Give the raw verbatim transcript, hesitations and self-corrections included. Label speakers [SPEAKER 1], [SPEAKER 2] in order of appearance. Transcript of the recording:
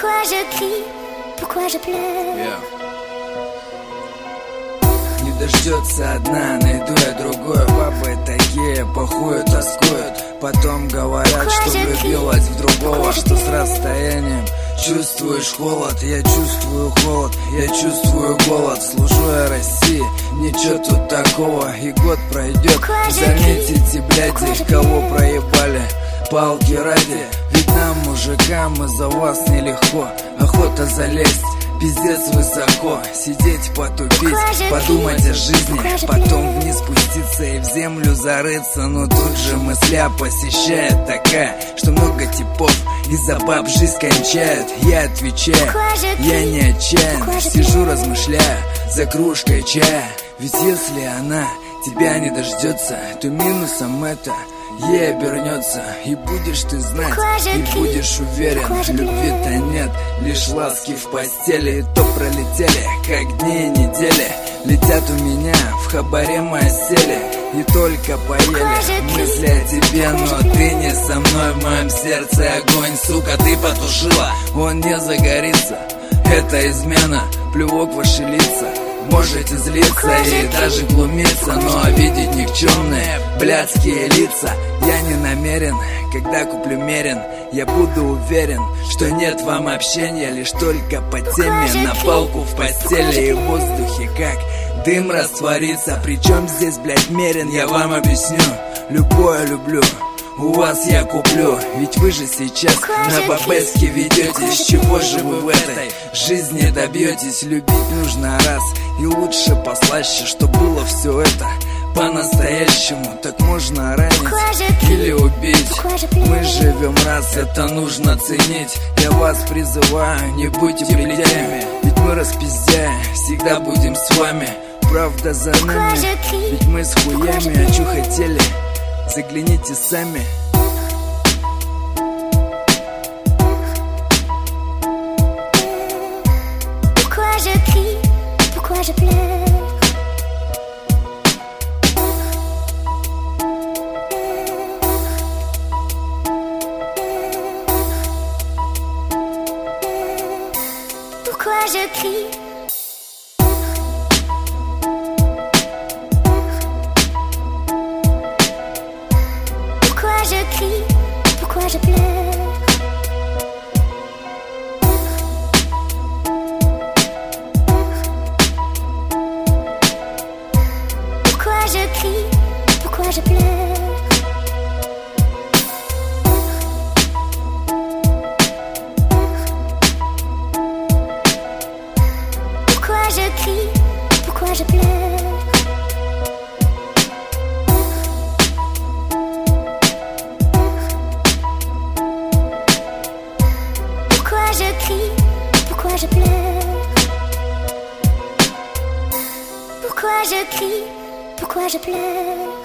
[SPEAKER 1] Pourquoi je crie, pourquoi je pleure?
[SPEAKER 2] Yeah. Не дождется одна, найду я другое. Бабы такие, похуют, тоскуют. Потом говорят, что влюбилась в другого, что с расстоянием чувствуешь холод. Я чувствую холод, я чувствую голод. Служу я России, ничего тут такого. И год пройдет, заметите, бляди, кого проебали палки ради. Ведь нам, мужикам, из-за вас нелегко. Охота залезть, пиздец высоко. Сидеть, потупить, подумать о жизни, потом вниз спуститься и в землю зарыться. Но тут же мысля посещает такая, что много типов из-за баб жизнь кончают. Я отвечаю, я не отчаян, сижу, размышляю за кружкой чая. Ведь если она тебя не дождется, то минусом это ей обернется. И будешь ты знать, и будешь уверен, любви-то нет, лишь ласки в постели. И то пролетели, как дни и недели. Летят у меня в хабаре мои сели. И только поели мысли о тебе, но ты не со мной. В моем сердце огонь, сука, ты потушила, он не загорится. Это измена, плювок в ваши лица. Можете злиться и даже глумиться, но видеть никчемные блядские лица я не намерен. Когда куплю мерен, я буду уверен, что нет вам общения, лишь только по теме. На палку в постели и в воздухе как дым растворится. Причем здесь, блядь, мерен, я вам объясню. Любое люблю, у вас я куплю. Ведь вы же сейчас на бабески ведетесь. Чего же вы в этой жизни добьетесь? Любить нужно раз, и лучше послаще, что было все это по-настоящему. Так можно ранить или убить. Мы живем раз, это нужно ценить. Я вас призываю, не будьте плетями. Ведь мы распиздяем, всегда будем с вами. Правда за нами, ведь мы с хуями. А чё хотели? Загляните сами.
[SPEAKER 1] Pourquoi je crie, pourquoi je pleure? Pourquoi je crie? Pourquoi je crie, pourquoi je pleure? Pourquoi je crie, pourquoi je pleure? Pourquoi je crie, pourquoi je pleure? Pourquoi je crie, pourquoi je pleure? Pourquoi je crie, pourquoi je pleure?